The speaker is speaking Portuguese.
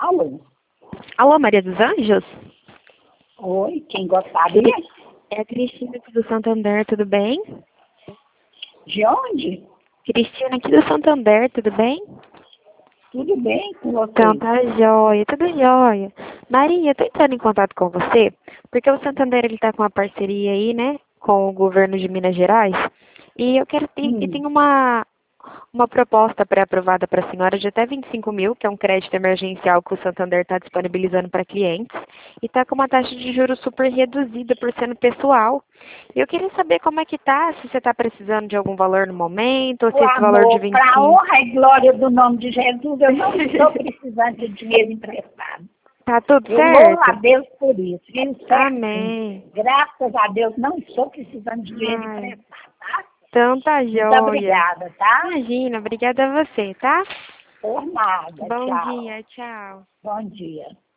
Alô? Alô, Maria dos Anjos? Oi, quem gostaria? É a Cristina aqui do Santander, tudo bem? De onde? Cristina aqui do Santander, tudo bem? Tudo bem com Então você? tá jóia, tudo jóia. Maria, eu tô entrando em contato com você, porque o Santander ele tá com uma parceria aí, né, com o governo de Minas Gerais, e eu quero e Hum. tem uma proposta pré-aprovada para a senhora de até 25 mil, que é um crédito emergencial que o Santander está disponibilizando para clientes, e está com uma taxa de juros super reduzida por ser no pessoal. Eu queria saber como é que tá, se você está precisando de algum valor no momento, ou O se esse valor de amor, para a 25 honra e glória do nome de Jesus, eu não estou precisando de dinheiro emprestado. tá tudo Eu louvo a certo? Deus por isso. Viu certinho. Amém. Graças a Deus, não estou precisando de dinheiro Ai, emprestado, tá? então tá Muito jóia. obrigada, tá? Imagina, obrigada a você, tá? Por nada. Bom Tchau. dia, tchau. Bom dia.